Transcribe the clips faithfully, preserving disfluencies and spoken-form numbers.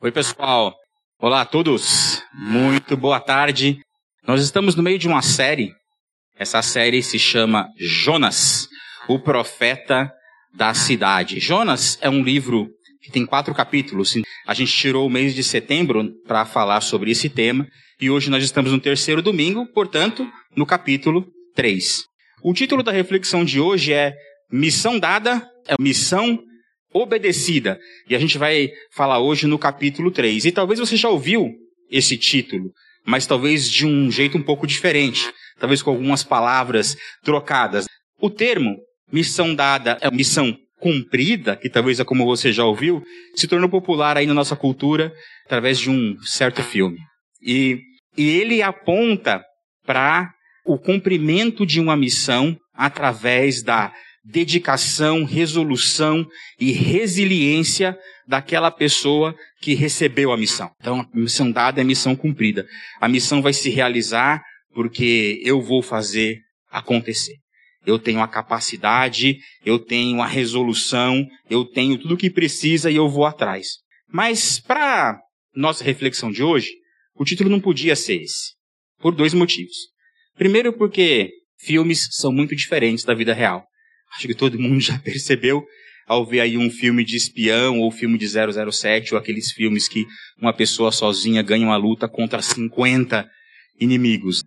Oi, pessoal. Olá a todos. Muito boa tarde. Nós estamos no meio de uma série. Essa série se chama Jonas, o profeta da cidade. Jonas é um livro que tem quatro capítulos. A gente tirou o mês de setembro para falar sobre esse tema. E hoje nós estamos no terceiro domingo, portanto, no capítulo três. O título da reflexão de hoje é Missão Dada, é Missão Obedecida. E a gente vai falar hoje no capítulo três. E talvez você já ouviu esse título, mas talvez de um jeito um pouco diferente. Talvez com algumas palavras trocadas. O termo Missão Dada é Missão Cumprida, que talvez é como você já ouviu, se tornou popular aí na nossa cultura através de um certo filme. E, e ele aponta para o cumprimento de uma missão através da dedicação, resolução e resiliência daquela pessoa que recebeu a missão. Então, a missão dada é missão cumprida. A missão vai se realizar porque eu vou fazer acontecer. Eu tenho a capacidade, eu tenho a resolução, eu tenho tudo o que precisa e eu vou atrás. Mas, para nossa reflexão de hoje, o título não podia ser esse. Por dois motivos. Primeiro, porque filmes são muito diferentes da vida real. Acho que todo mundo já percebeu ao ver aí um filme de espião ou filme de zero zero sete ou aqueles filmes que uma pessoa sozinha ganha uma luta contra cinquenta inimigos.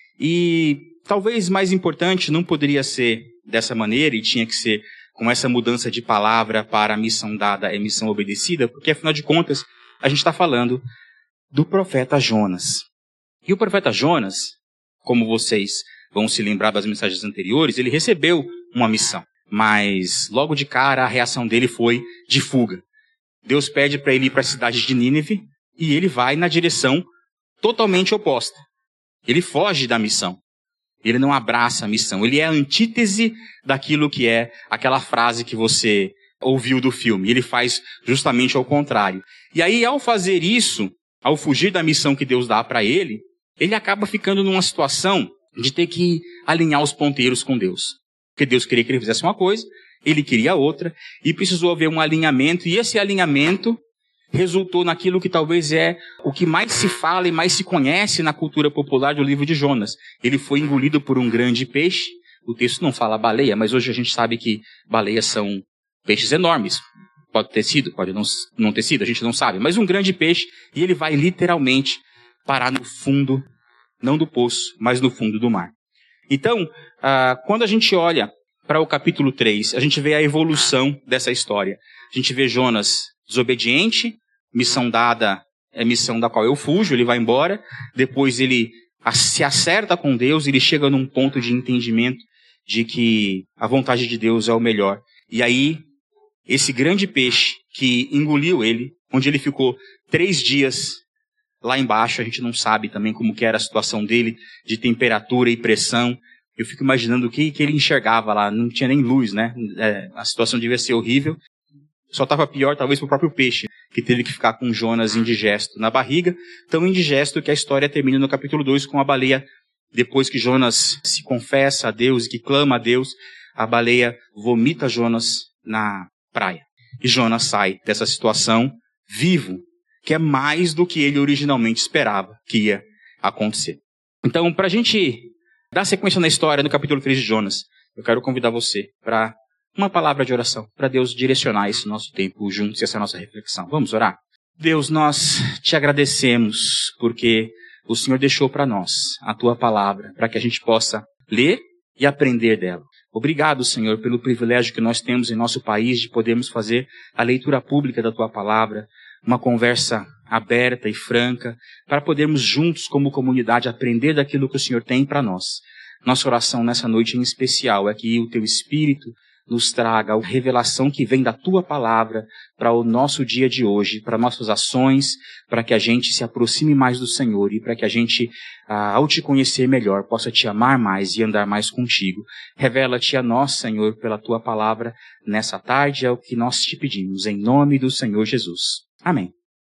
E talvez mais importante não poderia ser dessa maneira e tinha que ser com essa mudança de palavra para a missão dada é missão obedecida, porque afinal de contas a gente está falando do profeta Jonas. E o profeta Jonas, como vocês vão se lembrar das mensagens anteriores, ele recebeu uma missão. Mas logo de cara a reação dele foi de fuga. Deus pede para ele ir para a cidade de Nínive e ele vai na direção totalmente oposta. Ele foge da missão. Ele não abraça a missão. Ele é a antítese daquilo que é aquela frase que você ouviu do filme. Ele faz justamente ao contrário. E aí, ao fazer isso, ao fugir da missão que Deus dá para ele, ele acaba ficando numa situação de ter que alinhar os ponteiros com Deus. Porque Deus queria que ele fizesse uma coisa, ele queria outra, e precisou haver um alinhamento, e esse alinhamento resultou naquilo que talvez é o que mais se fala e mais se conhece na cultura popular do livro de Jonas. Ele foi engolido por um grande peixe. O texto não fala baleia, mas hoje a gente sabe que baleias são peixes enormes. Pode ter sido, pode não, não ter sido, a gente não sabe. Mas um grande peixe, e ele vai literalmente parar no fundo, não do poço, mas no fundo do mar. Então, ah, quando a gente olha para o capítulo três, a gente vê a evolução dessa história. A gente vê Jonas desobediente, missão dada é missão da qual eu fujo, ele vai embora. Depois ele se acerta com Deus, ele chega num ponto de entendimento de que a vontade de Deus é o melhor. E aí, esse grande peixe que engoliu ele, onde ele ficou três dias lá embaixo, a gente não sabe também como que era a situação dele, de temperatura e pressão. Eu fico imaginando o que, que ele enxergava lá, não tinha nem luz, né? É, a situação devia ser horrível. Só estava pior, talvez, para o próprio peixe, que teve que ficar com Jonas indigesto na barriga, tão indigesto que a história termina no capítulo dois com a baleia. Depois que Jonas se confessa a Deus e que clama a Deus, a baleia vomita Jonas na praia. E Jonas sai dessa situação vivo, que é mais do que ele originalmente esperava que ia acontecer. Então, para a gente dar sequência na história, no capítulo três de Jonas, eu quero convidar você para uma palavra de oração, para Deus direcionar esse nosso tempo juntos e essa nossa reflexão. Vamos orar? Deus, nós te agradecemos porque o Senhor deixou para nós a tua palavra, para que a gente possa ler e aprender dela. Obrigado, Senhor, pelo privilégio que nós temos em nosso país de podermos fazer a leitura pública da tua palavra, uma conversa aberta e franca, para podermos juntos, como comunidade, aprender daquilo que o Senhor tem para nós. Nossa oração nessa noite em especial é que o teu Espírito nos traga a revelação que vem da tua palavra para o nosso dia de hoje, para nossas ações, para que a gente se aproxime mais do Senhor e para que a gente, ao te conhecer melhor, possa te amar mais e andar mais contigo. Revela-te a nós, Senhor, pela tua palavra nessa tarde, é o que nós te pedimos, em nome do Senhor Jesus. Amém.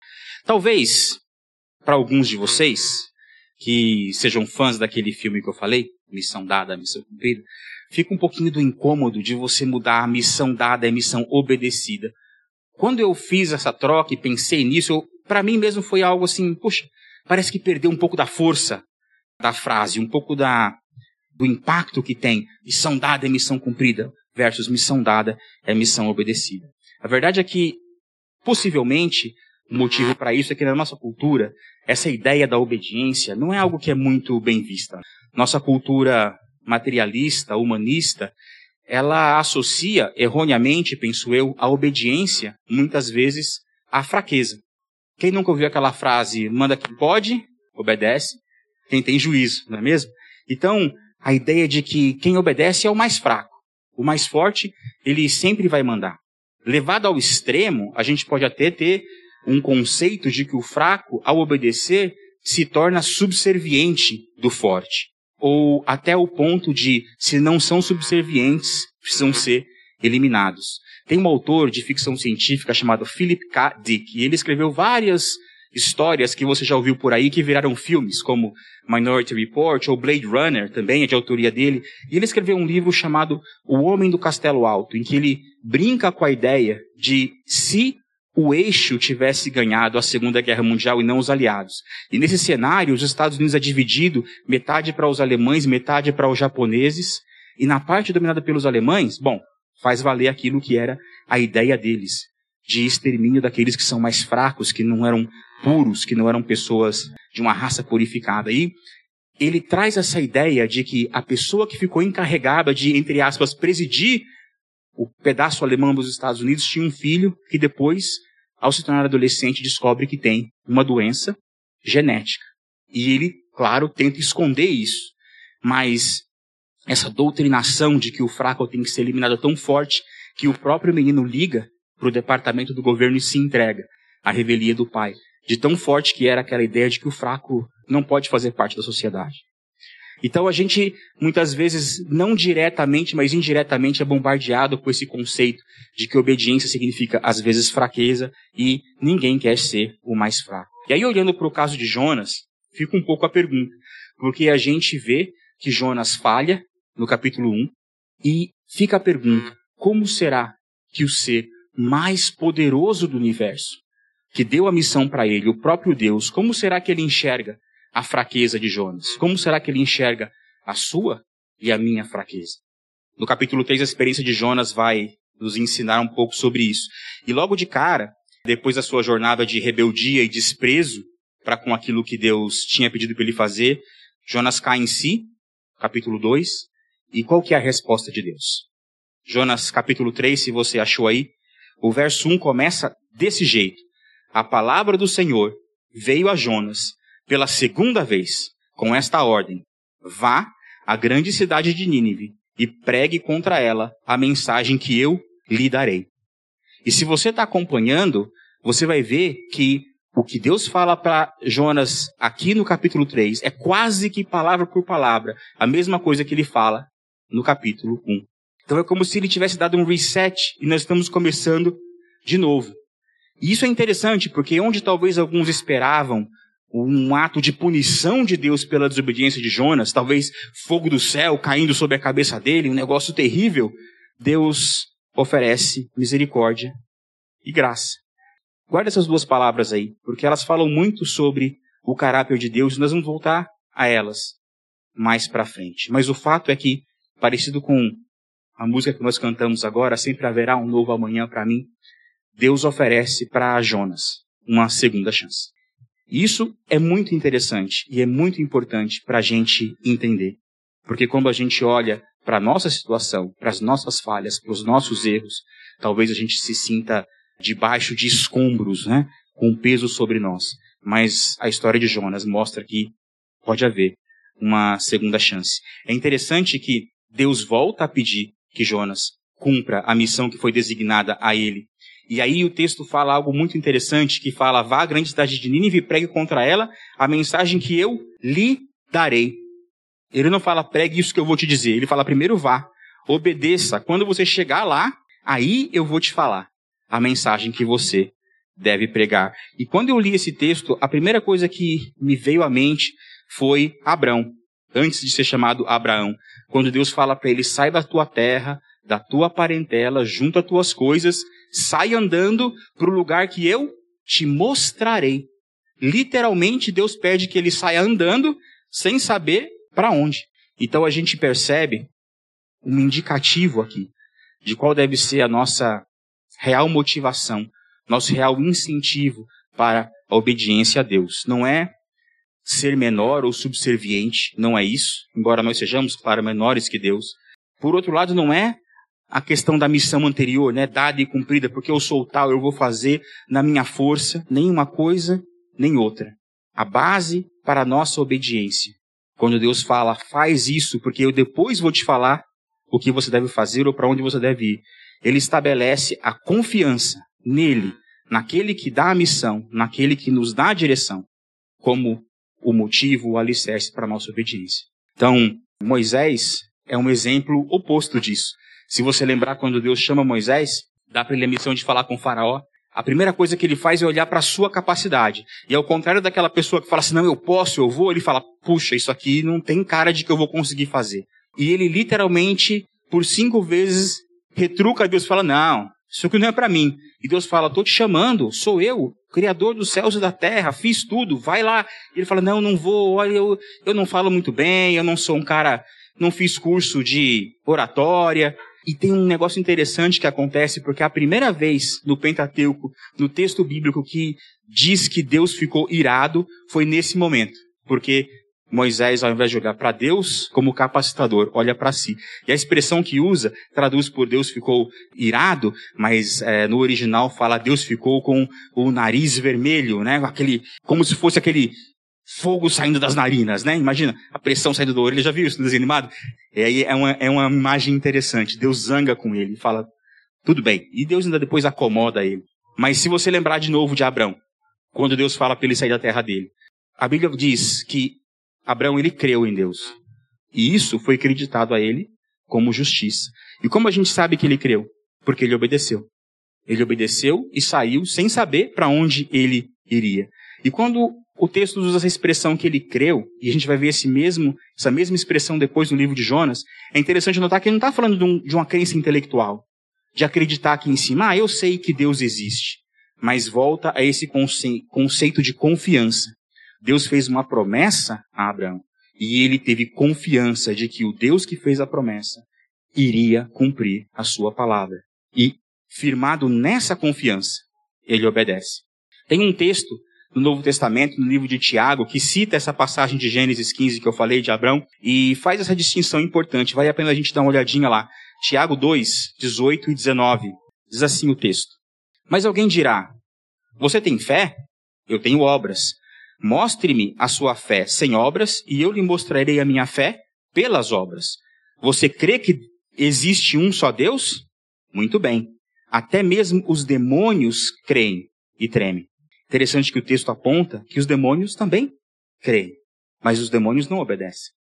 Talvez, para alguns de vocês, que sejam fãs daquele filme que eu falei, Missão Dada, Missão Cumprida, fica um pouquinho do incômodo de você mudar a missão dada e a missão obedecida. Quando eu fiz essa troca e pensei nisso, eu para mim mesmo foi algo assim, poxa, parece que perdeu um pouco da força da frase, um pouco da, do impacto que tem. Missão dada é missão cumprida, versus missão dada é missão obedecida. A verdade é que, possivelmente, o motivo para isso é que na nossa cultura, essa ideia da obediência não é algo que é muito bem vista. Nossa cultura materialista, humanista, ela associa erroneamente, penso eu, a obediência, muitas vezes, à fraqueza. Quem nunca ouviu aquela frase, manda quem pode, obedece, quem tem juízo, não é mesmo? Então, a ideia de que quem obedece é o mais fraco. O mais forte, ele sempre vai mandar. Levado ao extremo, a gente pode até ter um conceito de que o fraco, ao obedecer, se torna subserviente do forte. Ou até o ponto de, se não são subservientes, precisam ser eliminados. Tem um autor de ficção científica chamado Philip K. Dick, e ele escreveu várias histórias que você já ouviu por aí, que viraram filmes, como Minority Report ou Blade Runner, também é de autoria dele. E ele escreveu um livro chamado O Homem do Castelo Alto, em que ele brinca com a ideia de se o eixo tivesse ganhado a Segunda Guerra Mundial e não os aliados. E nesse cenário, os Estados Unidos é dividido, metade para os alemães, metade para os japoneses, e na parte dominada pelos alemães, bom, faz valer aquilo que era a ideia deles, de extermínio daqueles que são mais fracos, que não eram puros, que não eram pessoas de uma raça purificada. E ele traz essa ideia de que a pessoa que ficou encarregada de, entre aspas, presidir o pedaço alemão dos Estados Unidos tinha um filho que depois, ao se tornar adolescente, descobre que tem uma doença genética. E ele, claro, tenta esconder isso. Mas essa doutrinação de que o fraco tem que ser eliminado é tão forte que o próprio menino liga para o departamento do governo e se entrega à revelia do pai. De tão forte que era aquela ideia de que o fraco não pode fazer parte da sociedade. Então a gente, muitas vezes, não diretamente, mas indiretamente, é bombardeado com esse conceito de que obediência significa, às vezes, fraqueza, e ninguém quer ser o mais fraco. E aí, olhando para o caso de Jonas, fica um pouco a pergunta, porque a gente vê que Jonas falha, no capítulo um, e fica a pergunta, como será que o ser mais poderoso do universo, que deu a missão para ele, o próprio Deus, como será que ele enxerga a fraqueza de Jonas? Como será que ele enxerga a sua e a minha fraqueza? No capítulo três, a experiência de Jonas vai nos ensinar um pouco sobre isso. E logo de cara, depois da sua jornada de rebeldia e desprezo para com aquilo que Deus tinha pedido para ele fazer, Jonas cai em si, capítulo dois. E qual que é a resposta de Deus? Jonas, capítulo três, se você achou aí, o verso um começa desse jeito. A palavra do Senhor veio a Jonas pela segunda vez, com esta ordem: vá à grande cidade de Nínive e pregue contra ela a mensagem que eu lhe darei. E se você está acompanhando, você vai ver que o que Deus fala para Jonas aqui no capítulo três é quase que palavra por palavra a mesma coisa que ele fala no capítulo um. Então é como se ele tivesse dado um reset e nós estamos começando de novo. E isso é interessante, porque onde talvez alguns esperavam um ato de punição de Deus pela desobediência de Jonas, talvez fogo do céu caindo sobre a cabeça dele, um negócio terrível, Deus oferece misericórdia e graça. Guarda essas duas palavras aí, porque elas falam muito sobre o caráter de Deus, e nós vamos voltar a elas mais para frente. Mas o fato é que, parecido com a música que nós cantamos agora, sempre haverá um novo amanhã para mim, Deus oferece para Jonas uma segunda chance. Isso é muito interessante e é muito importante para a gente entender. Porque quando a gente olha para a nossa situação, para as nossas falhas, para os nossos erros, talvez a gente se sinta debaixo de escombros, né? Com peso sobre nós. Mas a história de Jonas mostra que pode haver uma segunda chance. É interessante que Deus volta a pedir que Jonas cumpra a missão que foi designada a ele. E aí o texto fala algo muito interessante, que fala: vá à grande cidade de Nínive e pregue contra ela a mensagem que eu lhe darei. Ele não fala pregue isso que eu vou te dizer, ele fala primeiro vá, obedeça. Quando você chegar lá, aí eu vou te falar a mensagem que você deve pregar. E quando eu li esse texto, a primeira coisa que me veio à mente foi Abrão, antes de ser chamado Abraão. Quando Deus fala para ele: sai da tua terra, da tua parentela, junta as tuas coisas, sai andando para o lugar que eu te mostrarei. Literalmente, Deus pede que ele saia andando sem saber para onde. Então a gente percebe um indicativo aqui de qual deve ser a nossa real motivação, nosso real incentivo para a obediência a Deus. Não é ser menor ou subserviente, não é isso, embora nós sejamos, claro, menores que Deus. Por outro lado, não é a questão da missão anterior, né, dada e cumprida, porque eu sou tal, eu vou fazer na minha força, nem uma coisa, nem outra. A base para a nossa obediência, quando Deus fala, faz isso, porque eu depois vou te falar o que você deve fazer ou para onde você deve ir. Ele estabelece a confiança nele, naquele que dá a missão, naquele que nos dá a direção, como o motivo, o alicerce para a nossa obediência. Então, Moisés é um exemplo oposto disso. Se você lembrar, quando Deus chama Moisés, dá para ele a missão de falar com o faraó, a primeira coisa que ele faz é olhar para a sua capacidade. E ao contrário daquela pessoa que fala assim, não, eu posso, eu vou, ele fala, puxa, isso aqui não tem cara de que eu vou conseguir fazer. E ele literalmente, por cinco vezes, retruca a Deus e fala, não, isso aqui não é para mim. E Deus fala, estou te chamando, sou eu, Criador dos céus e da terra, fiz tudo, vai lá. E ele fala, não, não vou, olha, eu, eu não falo muito bem, eu não sou um cara, não fiz curso de oratória. E tem um negócio interessante que acontece, porque a primeira vez no Pentateuco, no texto bíblico que diz que Deus ficou irado, foi nesse momento. Porque Moisés, ao invés de olhar para Deus como capacitador, olha para si. E a expressão que usa, traduz por Deus ficou irado, mas é, no original fala Deus ficou com o nariz vermelho, né? Aquele, como se fosse aquele fogo saindo das narinas, né? Imagina, a pressão saindo do olho. Ele já viu isso no desenho animado? E aí é uma, é uma imagem interessante. Deus zanga com ele e fala, tudo bem. E Deus ainda depois acomoda ele. Mas se você lembrar de novo de Abrão, quando Deus fala para ele sair da terra dele, a Bíblia diz que Abrão, ele creu em Deus. E isso foi acreditado a ele como justiça. E como a gente sabe que ele creu? Porque ele obedeceu. Ele obedeceu e saiu sem saber para onde ele iria. E quando o texto usa essa expressão que ele creu, e a gente vai ver esse mesmo, essa mesma expressão depois no livro de Jonas, é interessante notar que ele não está falando de, um, de uma crença intelectual, de acreditar aqui em cima, ah, eu sei que Deus existe, mas volta a esse conce- conceito de confiança. Deus fez uma promessa a Abraão, e ele teve confiança de que o Deus que fez a promessa iria cumprir a sua palavra. E, firmado nessa confiança, ele obedece. Tem um texto no Novo Testamento, no livro de Tiago, que cita essa passagem de Gênesis quinze que eu falei de Abrão, e faz essa distinção importante. Vale a pena a gente dar uma olhadinha lá. Tiago dois, dezoito e dezenove. Diz assim o texto. Mas alguém dirá, você tem fé? Eu tenho obras. Mostre-me a sua fé sem obras, e eu lhe mostrarei a minha fé pelas obras. Você crê que existe um só Deus? Muito bem. Até mesmo os demônios creem e tremem. Interessante que o texto aponta que os demônios também creem, mas os demônios não obedecem.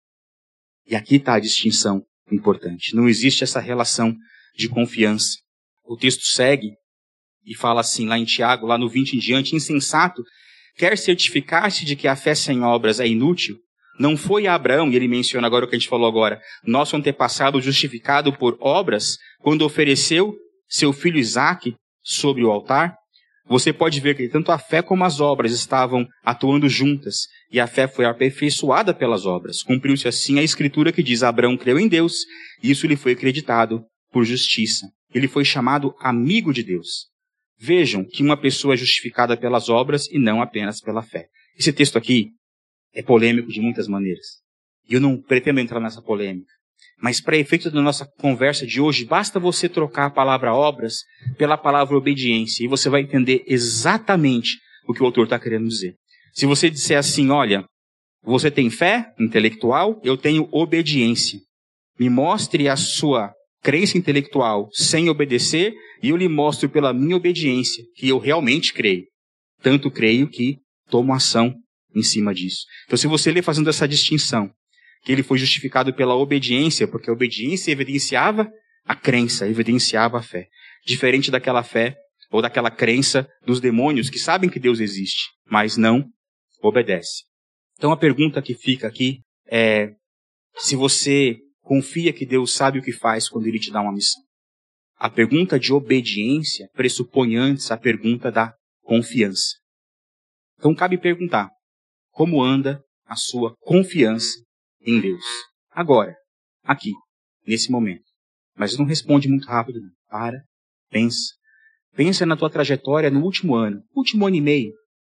E aqui está a distinção importante. Não existe essa relação de confiança. O texto segue e fala assim, lá em Tiago, lá no vinte em diante, insensato, quer certificar-se de que a fé sem obras é inútil? Não foi a Abraão, e ele menciona agora o que a gente falou agora, nosso antepassado justificado por obras, quando ofereceu seu filho Isaque sobre o altar? Você pode ver que tanto a fé como as obras estavam atuando juntas, e a fé foi aperfeiçoada pelas obras. Cumpriu-se assim a escritura que diz, Abraão creu em Deus, e isso lhe foi acreditado por justiça. Ele foi chamado amigo de Deus. Vejam que uma pessoa é justificada pelas obras e não apenas pela fé. Esse texto aqui é polêmico de muitas maneiras. E eu não pretendo entrar nessa polêmica. Mas para efeito da nossa conversa de hoje, basta você trocar a palavra obras pela palavra obediência. E você vai entender exatamente o que o autor está querendo dizer. Se você disser assim, olha, você tem fé intelectual, eu tenho obediência. Me mostre a sua crença intelectual sem obedecer, e eu lhe mostro pela minha obediência que eu realmente creio. Tanto creio que tomo ação em cima disso. Então, se você ler fazendo essa distinção, que ele foi justificado pela obediência, porque a obediência evidenciava a crença, evidenciava a fé. Diferente daquela fé, ou daquela crença dos demônios, que sabem que Deus existe, mas não obedecem. Então a pergunta que fica aqui é, se você confia que Deus sabe o que faz quando Ele te dá uma missão. A pergunta de obediência pressupõe antes a pergunta da confiança. Então cabe perguntar, como anda a sua confiança em Deus? Agora, aqui, nesse momento. Mas não responde muito rápido, não. Para, pensa. Pensa na tua trajetória no último ano, último ano e meio.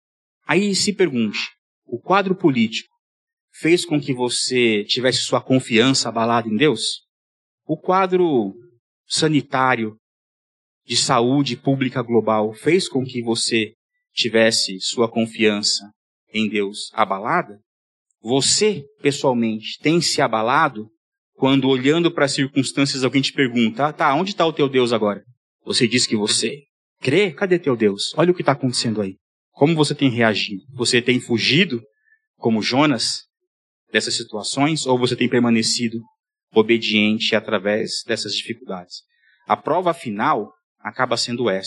Aí se pergunte, o quadro político fez com que você tivesse sua confiança abalada em Deus? O quadro sanitário de saúde pública global fez com que você tivesse sua confiança em Deus abalada? Você, pessoalmente, tem se abalado quando, olhando para as circunstâncias, alguém te pergunta, ah, tá, onde está o teu Deus agora? Você diz que você crê? Cadê teu Deus? Olha o que está acontecendo aí. Como você tem reagido? Você tem fugido, como Jonas, dessas situações, ou você tem permanecido obediente através dessas dificuldades? A prova final acaba sendo essa.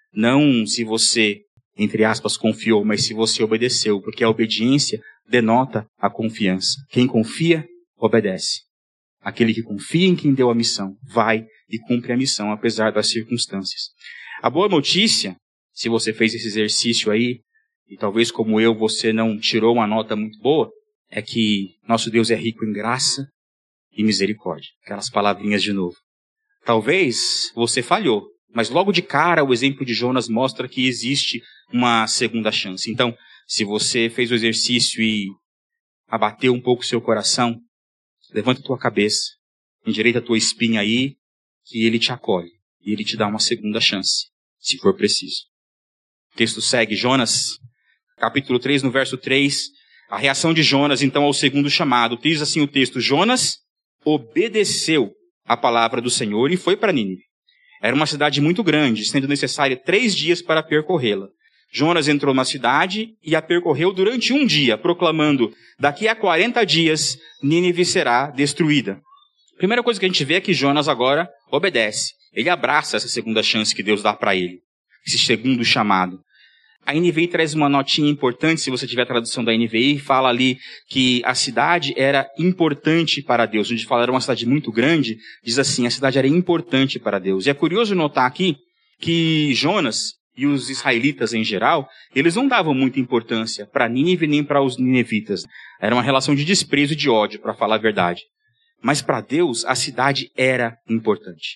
Não se você, entre aspas, confiou, mas se você obedeceu, porque a obediência denota a confiança. Quem confia, obedece. Aquele que confia em quem deu a missão, vai e cumpre a missão, apesar das circunstâncias. A boa notícia, se você fez esse exercício aí, e talvez como eu, você não tirou uma nota muito boa, é que nosso Deus é rico em graça e misericórdia. Aquelas palavrinhas de novo. Talvez você falhou, mas logo de cara o exemplo de Jonas mostra que existe uma segunda chance. Então, se você fez o exercício e abateu um pouco o seu coração, levanta a tua cabeça, endireita a tua espinha aí, que ele te acolhe. E ele te dá uma segunda chance, se for preciso. O texto segue, Jonas, capítulo três, no verso três, a reação de Jonas, então, ao segundo chamado. Diz assim o texto, Jonas obedeceu a palavra do Senhor e foi para Nínive. Era uma cidade muito grande, sendo necessário três dias para percorrê-la. Jonas entrou na cidade e a percorreu durante um dia, proclamando, daqui a quarenta dias, Nínive será destruída. A primeira coisa que a gente vê é que Jonas agora obedece. Ele abraça essa segunda chance que Deus dá para ele. Esse segundo chamado. A N V I traz uma notinha importante, se você tiver a tradução da N V I, fala ali que a cidade era importante para Deus. Onde fala era uma cidade muito grande, diz assim, a cidade era importante para Deus. E é curioso notar aqui que Jonas e os israelitas em geral, eles não davam muita importância para Nínive nem para os ninevitas. Era uma relação de desprezo e de ódio, para falar a verdade. Mas para Deus, a cidade era importante.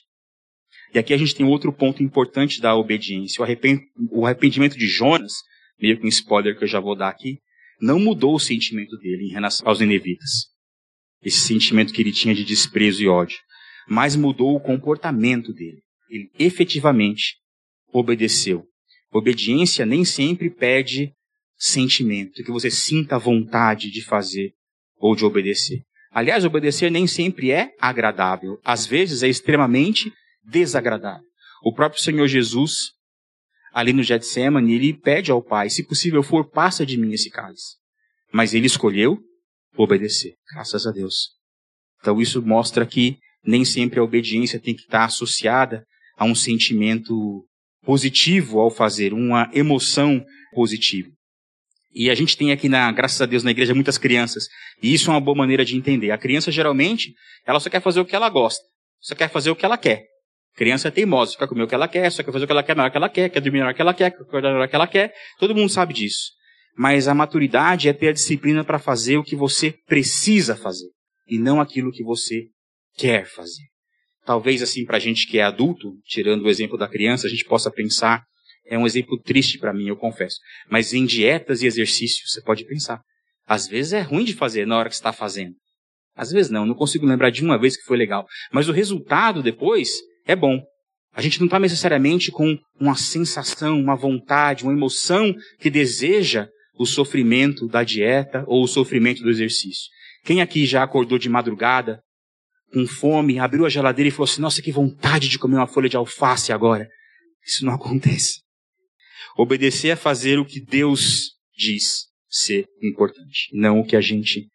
E aqui a gente tem outro ponto importante da obediência. O arrependimento de Jonas, meio que um spoiler que eu já vou dar aqui, não mudou o sentimento dele em relação aos ninevitas. Esse sentimento que ele tinha de desprezo e ódio. Mas mudou o comportamento dele. Ele efetivamente obedeceu. Obediência nem sempre pede sentimento, que você sinta vontade de fazer ou de obedecer. Aliás, obedecer nem sempre é agradável. Às vezes é extremamente desagradável. O próprio Senhor Jesus, ali no Getsemane, ele pede ao Pai, se possível for, passa de mim esse cálice. Mas ele escolheu obedecer, graças a Deus. Então isso mostra que nem sempre a obediência tem que estar associada a um sentimento positivo ao fazer, uma emoção positiva. E a gente tem aqui, na, graças a Deus, na igreja, muitas crianças. E isso é uma boa maneira de entender. A criança, geralmente, ela só quer fazer o que ela gosta. Só quer fazer o que ela quer. Criança é teimosa, só quer comer o que ela quer, só quer fazer o que ela quer na hora que ela quer, quer dormir na hora que ela quer, quer acordar na hora que ela quer. Todo mundo sabe disso. Mas a maturidade é ter a disciplina para fazer o que você precisa fazer. E não aquilo que você quer fazer. Talvez, assim, para a gente que é adulto, tirando o exemplo da criança, a gente possa pensar, é um exemplo triste para mim, eu confesso. Mas em dietas e exercícios, você pode pensar. Às vezes é ruim de fazer na hora que você está fazendo. Às vezes não, não consigo lembrar de uma vez que foi legal. Mas o resultado depois é bom. A gente não está necessariamente com uma sensação, uma vontade, uma emoção que deseja o sofrimento da dieta ou o sofrimento do exercício. Quem aqui já acordou de madrugada, com fome, abriu a geladeira e falou assim, nossa, que vontade de comer uma folha de alface agora. Isso não acontece. Obedecer é fazer o que Deus diz ser importante, não o que a gente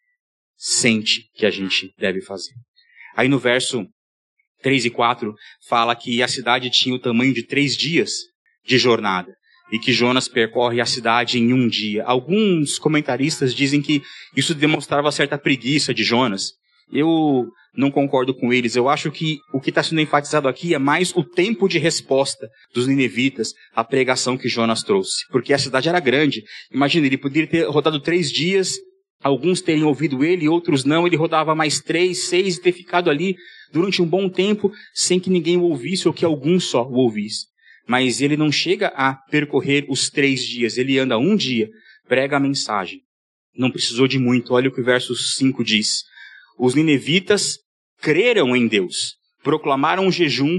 sente que a gente deve fazer. Aí no verso três e quatro fala que a cidade tinha o tamanho de três dias de jornada e que Jonas percorre a cidade em um dia. Alguns comentaristas dizem que isso demonstrava certa preguiça de Jonas. Eu não concordo com eles. Eu acho que o que está sendo enfatizado aqui é mais o tempo de resposta dos ninivitas à pregação que Jonas trouxe. Porque a cidade era grande. Imagina, ele poderia ter rodado três dias, alguns terem ouvido ele, outros não. Ele rodava mais três, seis e ter ficado ali durante um bom tempo sem que ninguém o ouvisse ou que algum só o ouvisse. Mas ele não chega a percorrer os três dias. Ele anda um dia, prega a mensagem. Não precisou de muito. Olha o que o verso cinco diz. Os ninevitas creram em Deus, proclamaram um jejum,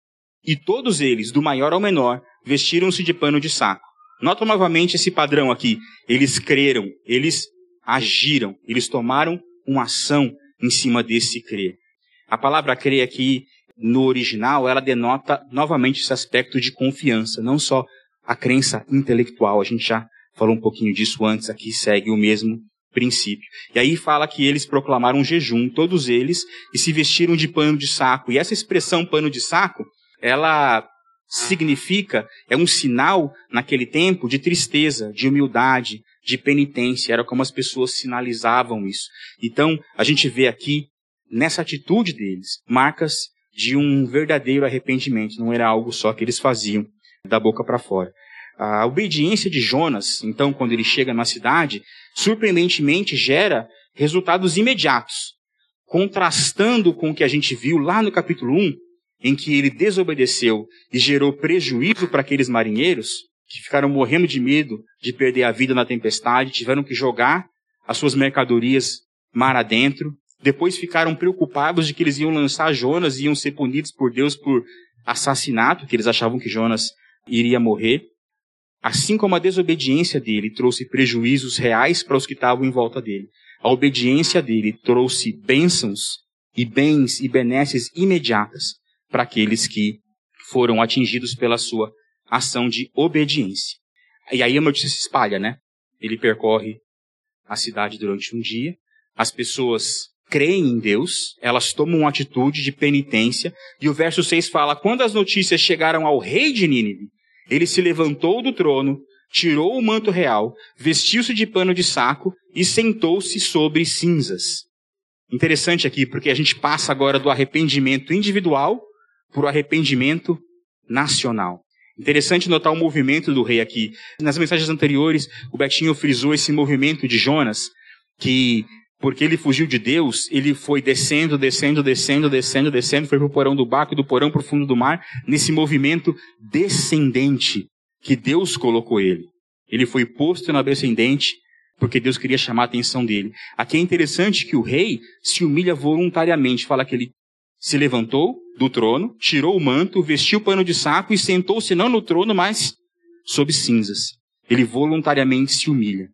e todos eles, do maior ao menor, vestiram-se de pano de saco. Nota novamente esse padrão aqui. Eles creram, eles agiram, eles tomaram uma ação em cima desse crer. A palavra crer aqui, no original, ela denota novamente esse aspecto de confiança, não só a crença intelectual. A gente já falou um pouquinho disso antes, aqui segue o mesmo princípio. E aí fala que eles proclamaram um jejum, todos eles, e se vestiram de pano de saco. E essa expressão pano de saco, ela significa, é um sinal naquele tempo de tristeza, de humildade, de penitência. Era como as pessoas sinalizavam isso. Então, a gente vê aqui, nessa atitude deles, marcas de um verdadeiro arrependimento. Não era algo só que eles faziam da boca para fora. A obediência de Jonas, então, quando ele chega na cidade, surpreendentemente gera resultados imediatos, contrastando com o que a gente viu lá no capítulo um, em que ele desobedeceu e gerou prejuízo para aqueles marinheiros, que ficaram morrendo de medo de perder a vida na tempestade, tiveram que jogar as suas mercadorias mar adentro, depois ficaram preocupados de que eles iam lançar Jonas e iam ser punidos por Deus por assassinato, que eles achavam que Jonas iria morrer. Assim como a desobediência dele trouxe prejuízos reais para os que estavam em volta dele, a obediência dele trouxe bênçãos e bens e benesses imediatas para aqueles que foram atingidos pela sua ação de obediência. E aí a notícia se espalha, né? Ele percorre a cidade durante um dia, as pessoas creem em Deus, elas tomam uma atitude de penitência, e o verso seis fala, quando as notícias chegaram ao rei de Nínive, ele se levantou do trono, tirou o manto real, vestiu-se de pano de saco e sentou-se sobre cinzas. Interessante aqui, porque a gente passa agora do arrependimento individual para o arrependimento nacional. Interessante notar o movimento do rei aqui. Nas mensagens anteriores, o Betinho frisou esse movimento de Jonas, que, porque ele fugiu de Deus, ele foi descendo, descendo, descendo, descendo, descendo, foi para o porão do barco, do porão para o fundo do mar, nesse movimento descendente que Deus colocou ele. Ele foi posto na descendente porque Deus queria chamar a atenção dele. Aqui é interessante que o rei se humilha voluntariamente, fala que ele se levantou do trono, tirou o manto, vestiu o pano de saco e sentou-se não no trono, mas sob cinzas. Ele voluntariamente se humilha,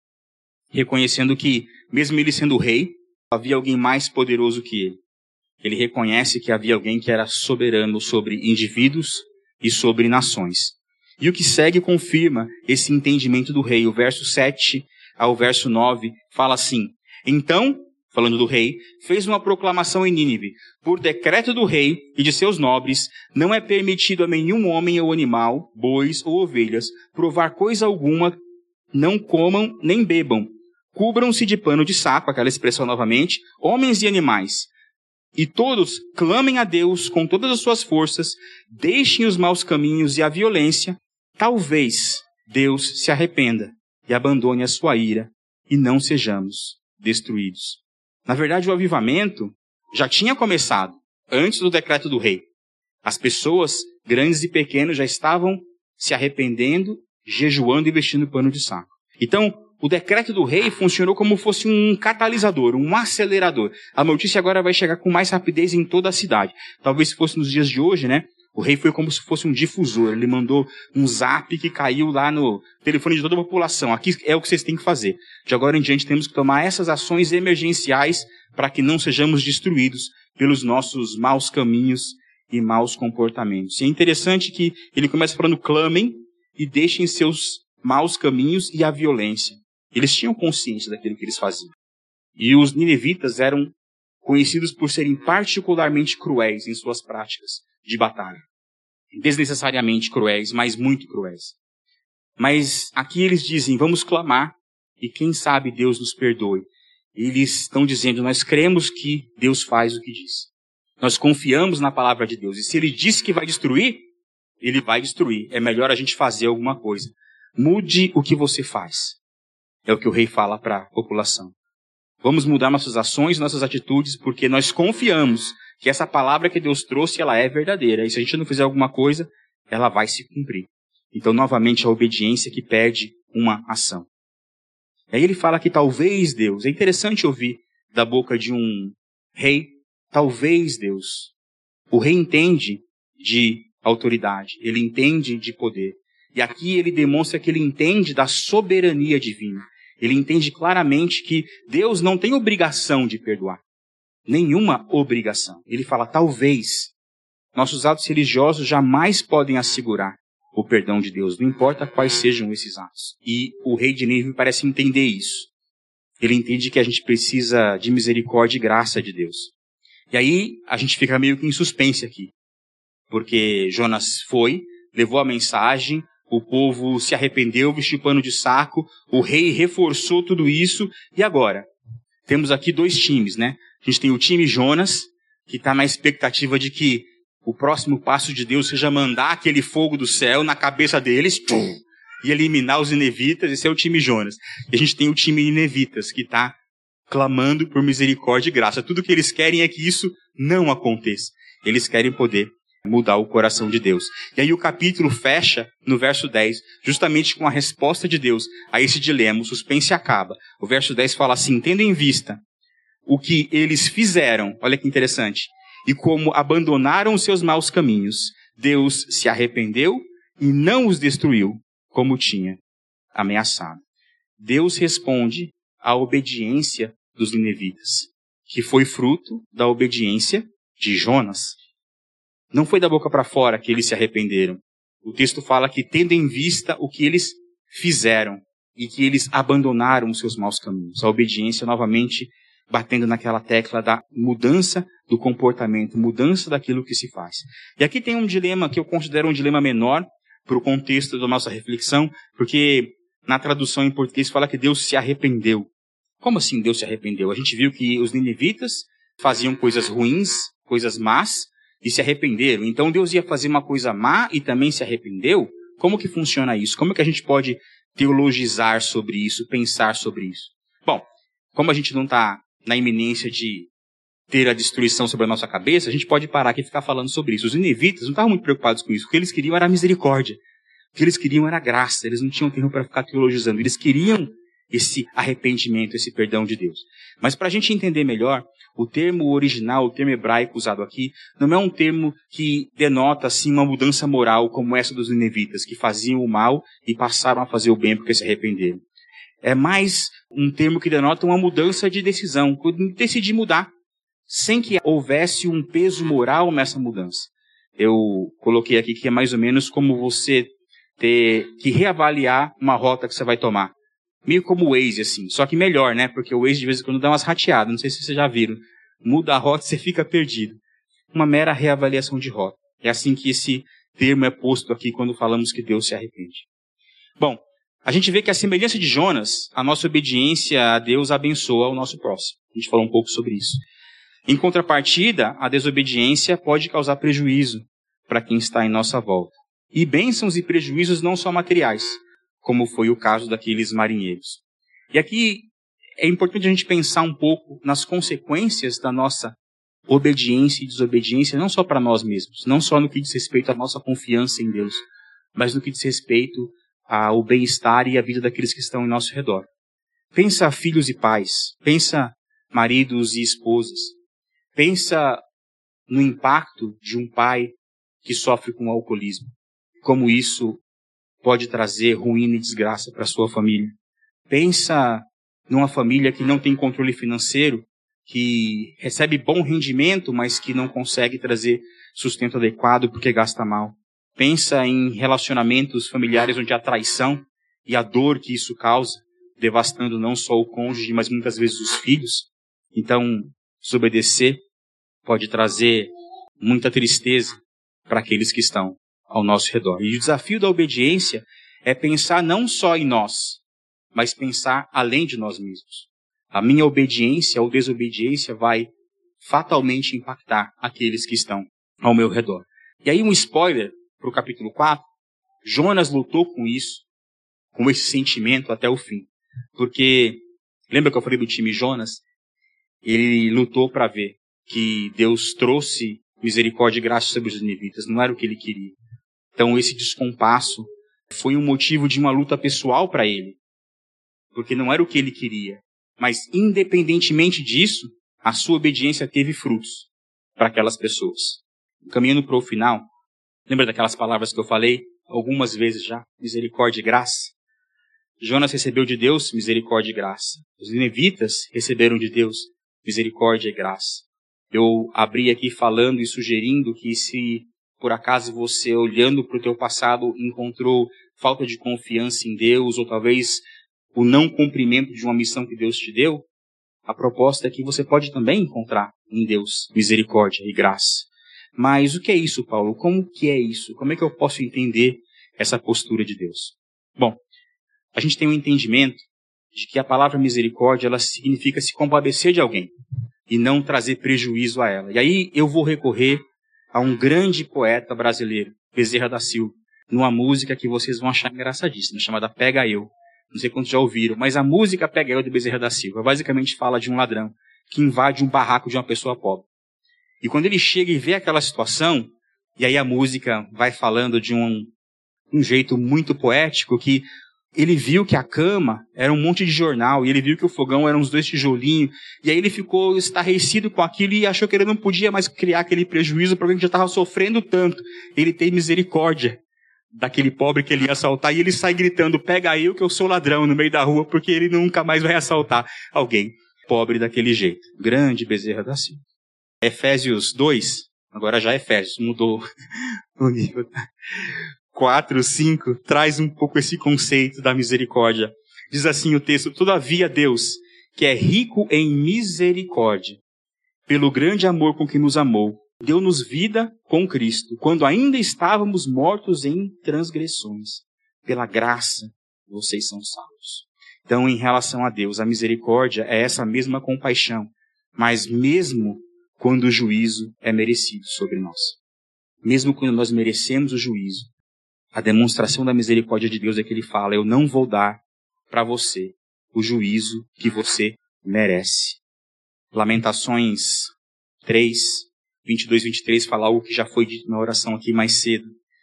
reconhecendo que, mesmo ele sendo rei, havia alguém mais poderoso que ele. Ele reconhece que havia alguém que era soberano sobre indivíduos e sobre nações. E o que segue confirma esse entendimento do rei. O verso sete ao verso nove fala assim, então, falando do rei, fez uma proclamação em Nínive, por decreto do rei e de seus nobres, não é permitido a nenhum homem ou animal, bois ou ovelhas, provar coisa alguma, não comam nem bebam. Cubram-se de pano de saco, aquela expressão novamente, homens e animais. E todos clamem a Deus com todas as suas forças, deixem os maus caminhos e a violência, talvez Deus se arrependa e abandone a sua ira e não sejamos destruídos. Na verdade, o avivamento já tinha começado antes do decreto do rei. As pessoas, grandes e pequenas, já estavam se arrependendo, jejuando e vestindo pano de saco. Então, o decreto do rei funcionou como fosse um catalisador, um acelerador. A notícia agora vai chegar com mais rapidez em toda a cidade. Talvez se fosse nos dias de hoje, né? O rei foi como se fosse um difusor. Ele mandou um zap que caiu lá no telefone de toda a população. Aqui é o que vocês têm que fazer. De agora em diante temos que tomar essas ações emergenciais para que não sejamos destruídos pelos nossos maus caminhos e maus comportamentos. E é interessante que ele começa falando, clamem e deixem seus maus caminhos e a violência. Eles tinham consciência daquilo que eles faziam. E os ninivitas eram conhecidos por serem particularmente cruéis em suas práticas de batalha. Desnecessariamente cruéis, mas muito cruéis. Mas aqui eles dizem, vamos clamar e quem sabe Deus nos perdoe. eles estão dizendo, nós cremos que Deus faz o que diz. Nós confiamos na palavra de Deus. E se ele disse que vai destruir, ele vai destruir. É melhor a gente fazer alguma coisa. Mude o que você faz. É o que o rei fala para a população. Vamos mudar nossas ações, nossas atitudes, porque nós confiamos que essa palavra que Deus trouxe, ela é verdadeira. E se a gente não fizer alguma coisa, ela vai se cumprir. Então, novamente, a obediência que pede uma ação. Aí ele fala que talvez Deus, é interessante ouvir da boca de um rei, talvez Deus. O rei entende de autoridade, ele entende de poder. E aqui ele demonstra que ele entende da soberania divina. Ele entende claramente que Deus não tem obrigação de perdoar. Nenhuma obrigação. Ele fala, talvez, nossos atos religiosos jamais podem assegurar o perdão de Deus, não importa quais sejam esses atos. E o rei de Nínive parece entender isso. Ele entende que a gente precisa de misericórdia e graça de Deus. E aí a gente fica meio que em suspense aqui. Porque Jonas foi, levou a mensagem, o povo se arrependeu, vestiu pano de saco, o rei reforçou tudo isso, e agora? Temos aqui dois times, né? A gente tem o time Jonas, que está na expectativa de que o próximo passo de Deus seja mandar aquele fogo do céu na cabeça deles, pum, e eliminar os ninevitas. Esse é o time Jonas. E a gente tem o time ninevitas, que está clamando por misericórdia e graça. Tudo que eles querem é que isso não aconteça. Eles querem poder mudar o coração de Deus. E aí o capítulo fecha no verso dez, justamente com a resposta de Deus a esse dilema. O suspense acaba. O verso dez fala assim, tendo em vista o que eles fizeram, olha que interessante, e como abandonaram os seus maus caminhos, Deus se arrependeu e não os destruiu, como tinha ameaçado. Deus responde à obediência dos ninevitas, que foi fruto da obediência de Jonas. Não foi da boca para fora que eles se arrependeram. O texto fala que, tendo em vista o que eles fizeram, e que eles abandonaram os seus maus caminhos. A obediência, novamente, batendo naquela tecla da mudança do comportamento, mudança daquilo que se faz. E aqui tem um dilema que eu considero um dilema menor para o contexto da nossa reflexão, porque na tradução em português fala que Deus se arrependeu. Como assim Deus se arrependeu? A gente viu que os ninivitas faziam coisas ruins, coisas más, e se arrependeram. Então Deus ia fazer uma coisa má e também se arrependeu? Como que funciona isso? Como que a gente pode teologizar sobre isso, pensar sobre isso? Bom, como a gente não está na iminência de ter a destruição sobre a nossa cabeça, a gente pode parar aqui e ficar falando sobre isso. Os ninevitas não estavam muito preocupados com isso. O que eles queriam era misericórdia. O que eles queriam era graça. Eles não tinham tempo para ficar teologizando. Eles queriam esse arrependimento, esse perdão de Deus. Mas para a gente entender melhor, o termo original, o termo hebraico usado aqui, não é um termo que denota assim uma mudança moral como essa dos ninevitas, que faziam o mal e passaram a fazer o bem porque se arrependeram. É mais um termo que denota uma mudança de decisão, decidir mudar, sem que houvesse um peso moral nessa mudança. Eu coloquei aqui que é mais ou menos como você ter que reavaliar uma rota que você vai tomar. Meio como o Waze, assim, só que melhor, né? Porque o Waze de vez em quando dá umas rateadas, não sei se vocês já viram. Muda a rota e você fica perdido. Uma mera reavaliação de rota. É assim que esse termo é posto aqui quando falamos que Deus se arrepende. Bom, a gente vê que a semelhança de Jonas, a nossa obediência a Deus abençoa o nosso próximo. A gente falou um pouco sobre isso. Em contrapartida, a desobediência pode causar prejuízo para quem está em nossa volta. E bênçãos e prejuízos não só materiais, como foi o caso daqueles marinheiros. E aqui é importante a gente pensar um pouco nas consequências da nossa obediência e desobediência, não só para nós mesmos, não só no que diz respeito à nossa confiança em Deus, mas no que diz respeito ao bem-estar e à vida daqueles que estão em nosso redor. Pensa filhos e pais, pensa maridos e esposas, pensa no impacto de um pai que sofre com alcoolismo, como isso pode trazer ruína e desgraça para a sua família. Pensa numa família que não tem controle financeiro, que recebe bom rendimento, mas que não consegue trazer sustento adequado porque gasta mal. Pensa em relacionamentos familiares onde há traição e a dor que isso causa, devastando não só o cônjuge, mas muitas vezes os filhos. Então, desobedecer pode trazer muita tristeza para aqueles que estão ao nosso redor. E o desafio da obediência é pensar não só em nós, mas pensar além de nós mesmos. A minha obediência ou desobediência vai fatalmente impactar aqueles que estão ao meu redor. E aí um spoiler para o capítulo quatro, Jonas lutou com isso, com esse sentimento até o fim. Porque, lembra que eu falei do time Jonas? Ele lutou para ver que Deus trouxe misericórdia e graça sobre os ninivitas, não era o que ele queria. Então esse descompasso foi um motivo de uma luta pessoal para ele, porque não era o que ele queria. Mas independentemente disso, a sua obediência teve frutos para aquelas pessoas. Caminhando para o final, lembra daquelas palavras que eu falei algumas vezes já? Misericórdia e graça. Jonas recebeu de Deus misericórdia e graça. Os ninivitas receberam de Deus misericórdia e graça. Eu abri aqui falando e sugerindo que se por acaso você, olhando para o teu passado, encontrou falta de confiança em Deus, ou talvez o não cumprimento de uma missão que Deus te deu, a proposta é que você pode também encontrar em Deus misericórdia e graça. Mas o que é isso, Paulo? Como que é isso? Como é que eu posso entender essa postura de Deus? Bom, a gente tem um entendimento de que a palavra misericórdia, ela significa se compadecer de alguém e não trazer prejuízo a ela. E aí eu vou recorrer a um grande poeta brasileiro, Bezerra da Silva, numa música que vocês vão achar engraçadíssima, chamada Pega Eu. Não sei quantos já ouviram, mas a música Pega Eu de Bezerra da Silva basicamente fala de um ladrão que invade um barraco de uma pessoa pobre. E quando ele chega e vê aquela situação, e aí a música vai falando de um, um jeito muito poético, que ele viu que a cama era um monte de jornal, e ele viu que o fogão era uns dois tijolinhos, e aí ele ficou estarrecido com aquilo e achou que ele não podia mais criar aquele prejuízo para alguém que já estava sofrendo tanto. Ele tem misericórdia daquele pobre que ele ia assaltar, e ele sai gritando, pega eu que eu sou ladrão no meio da rua, porque ele nunca mais vai assaltar alguém pobre daquele jeito. Grande Bezerra da Silva. Efésios dois, agora já é Efésios, mudou o nível. quatro, cinco, traz um pouco esse conceito da misericórdia. Diz assim o texto, todavia Deus, que é rico em misericórdia, pelo grande amor com que nos amou, deu-nos vida com Cristo, quando ainda estávamos mortos em transgressões. Pela graça, vocês são salvos. Então, em relação a Deus, a misericórdia é essa mesma compaixão, mas mesmo quando o juízo é merecido sobre nós. Mesmo quando nós merecemos o juízo, a demonstração da misericórdia de Deus é que ele fala, eu não vou dar para você o juízo que você merece. Lamentações três, vinte e dois, vinte e três fala algo que já foi dito na oração aqui mais cedo.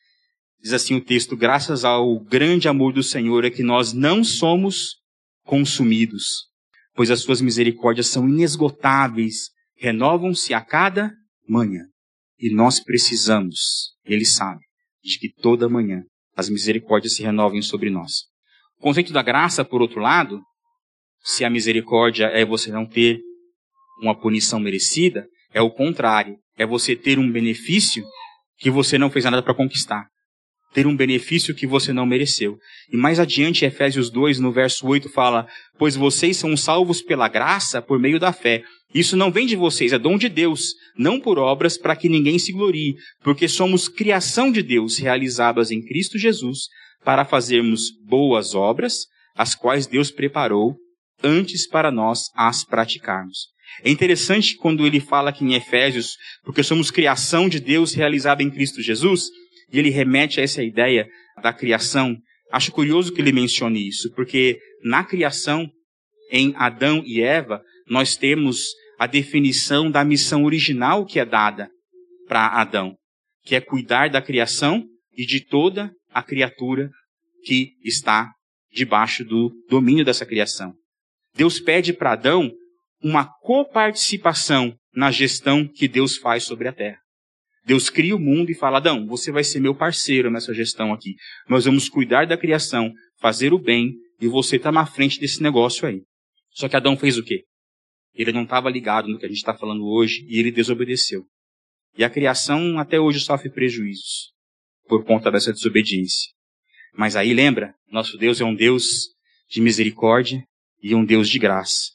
Diz assim o texto, graças ao grande amor do Senhor é que nós não somos consumidos, pois as suas misericórdias são inesgotáveis, renovam-se a cada manhã. E nós precisamos, ele sabe, de que toda manhã as misericórdias se renovem sobre nós. O conceito da graça, por outro lado, se a misericórdia é você não ter uma punição merecida, é o contrário. É você ter um benefício que você não fez nada para conquistar. Ter um benefício que você não mereceu. E mais adiante, Efésios dois, no verso oito, fala, pois vocês são salvos pela graça por meio da fé. Isso não vem de vocês, é dom de Deus, não por obras para que ninguém se glorie, porque somos criação de Deus, realizadas em Cristo Jesus, para fazermos boas obras, as quais Deus preparou antes para nós as praticarmos. É interessante quando ele fala aqui em Efésios, porque somos criação de Deus realizada em Cristo Jesus, e ele remete a essa ideia da criação. Acho curioso que ele mencione isso, porque na criação, em Adão e Eva, nós temos a definição da missão original que é dada para Adão, que é cuidar da criação e de toda a criatura que está debaixo do domínio dessa criação. Deus pede para Adão uma coparticipação na gestão que Deus faz sobre a terra. Deus cria o mundo e fala, Adão, você vai ser meu parceiro nessa gestão aqui. Nós vamos cuidar da criação, fazer o bem, e você está na frente desse negócio aí. Só que Adão fez o quê? Ele não estava ligado no que a gente está falando hoje, e ele desobedeceu. E a criação até hoje sofre prejuízos por conta dessa desobediência. Mas aí lembra, nosso Deus é um Deus de misericórdia e um Deus de graça.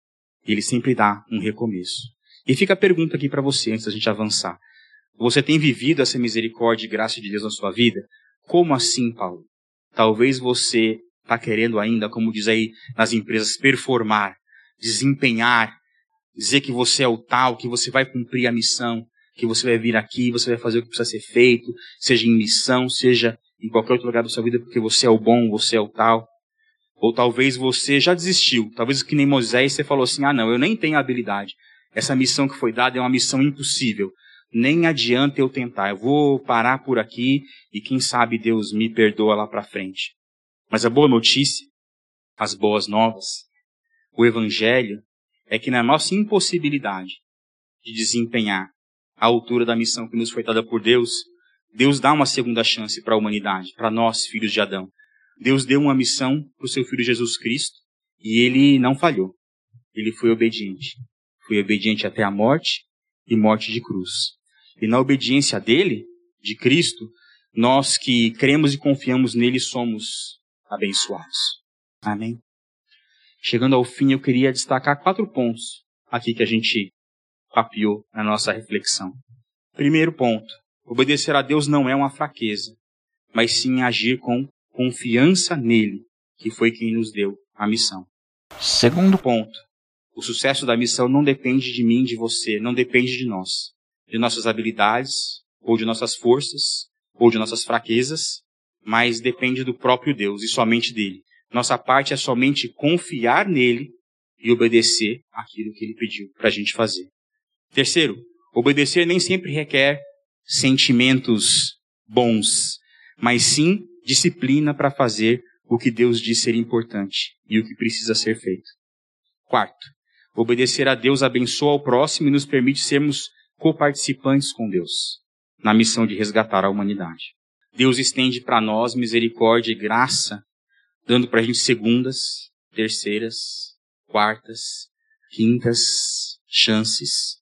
Ele sempre dá um recomeço. E fica a pergunta aqui para você, antes da gente avançar. Você tem vivido essa misericórdia e graça de Deus na sua vida? Como assim, Paulo? Talvez você está querendo ainda, como diz aí nas empresas, performar. desempenhar, dizer que você é o tal, que você vai cumprir a missão, que você vai vir aqui, você vai fazer o que precisa ser feito, seja em missão, seja em qualquer outro lugar da sua vida, porque você é o bom, você é o tal. Ou talvez você já desistiu, talvez que nem Moisés, você falou assim, ah não, eu nem tenho habilidade. Essa missão que foi dada é uma missão impossível. Nem adianta eu tentar, eu vou parar por aqui e quem sabe Deus me perdoa lá para frente. Mas a boa notícia, as boas novas, o Evangelho, é que na nossa impossibilidade de desempenhar a altura da missão que nos foi dada por Deus, Deus dá uma segunda chance para a humanidade, para nós, filhos de Adão. Deus deu uma missão para o seu Filho Jesus Cristo e ele não falhou. Ele foi obediente. Foi obediente até a morte e morte de cruz. E na obediência dele, de Cristo, nós que cremos e confiamos nele somos abençoados. Amém? Chegando ao fim, eu queria destacar quatro pontos aqui que a gente papeou na nossa reflexão. Primeiro ponto, obedecer a Deus não é uma fraqueza, mas sim agir com confiança nele, que foi quem nos deu a missão. Segundo ponto, o sucesso da missão não depende de mim, de você, não depende de nós, de nossas habilidades, ou de nossas forças, ou de nossas fraquezas, mas depende do próprio Deus e somente dele. Nossa parte é somente confiar nele e obedecer aquilo que ele pediu para a gente fazer. Terceiro, obedecer nem sempre requer sentimentos bons, mas sim disciplina para fazer o que Deus diz ser importante e o que precisa ser feito. Quarto, obedecer a Deus abençoa o próximo e nos permite sermos coparticipantes com Deus na missão de resgatar a humanidade. Deus estende para nós misericórdia e graça, dando para a gente segundas, terceiras, quartas, quintas chances,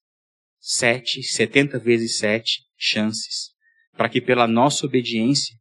sete, setenta vezes sete chances, para que pela nossa obediência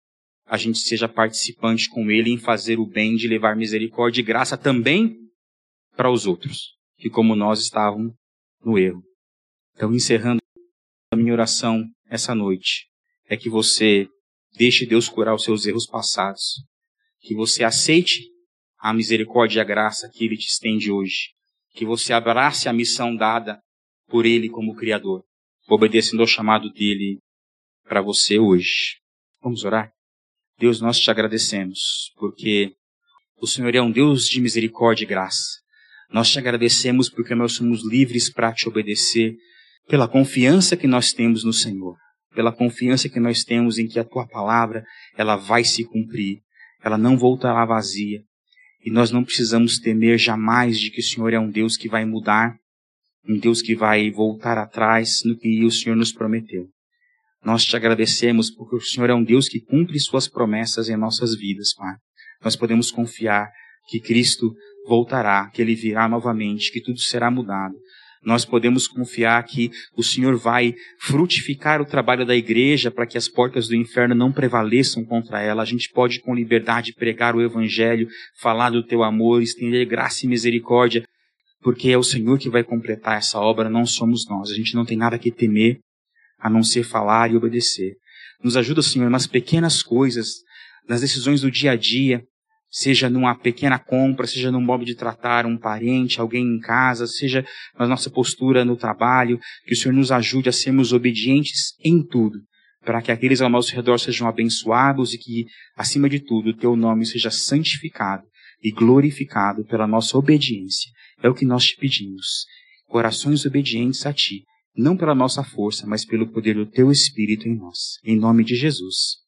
a gente seja participante com Ele em fazer o bem, de levar misericórdia e graça também para os outros, que como nós estavam no erro. Então, encerrando a minha oração essa noite, é que você deixe Deus curar os seus erros passados, que você aceite a misericórdia e a graça que Ele te estende hoje, que você abrace a missão dada por Ele como Criador, obedecendo ao chamado dEle para você hoje. Vamos orar? Deus, nós te agradecemos, porque o Senhor é um Deus de misericórdia e graça. Nós te agradecemos porque nós somos livres para te obedecer, pela confiança que nós temos no Senhor, pela confiança que nós temos em que a Tua palavra, ela vai se cumprir, ela não voltará vazia. E nós não precisamos temer jamais de que o Senhor é um Deus que vai mudar, um Deus que vai voltar atrás no que o Senhor nos prometeu. Nós te agradecemos porque o Senhor é um Deus que cumpre suas promessas em nossas vidas, Pai. Nós podemos confiar que Cristo voltará, que Ele virá novamente, que tudo será mudado. Nós podemos confiar que o Senhor vai frutificar o trabalho da igreja para que as portas do inferno não prevaleçam contra ela. A gente pode com liberdade pregar o Evangelho, falar do Teu amor, estender graça e misericórdia, porque é o Senhor que vai completar essa obra, não somos nós. A gente não tem nada que temer, a não ser falar e obedecer. Nos ajuda, Senhor, nas pequenas coisas, nas decisões do dia a dia, seja numa pequena compra, seja num modo de tratar um parente, alguém em casa, seja na nossa postura no trabalho, que o Senhor nos ajude a sermos obedientes em tudo, para que aqueles ao nosso redor sejam abençoados e que, acima de tudo, o Teu nome seja santificado e glorificado pela nossa obediência. É o que nós te pedimos. Corações obedientes a Ti, não pela nossa força, mas pelo poder do Teu Espírito em nós. Em nome de Jesus.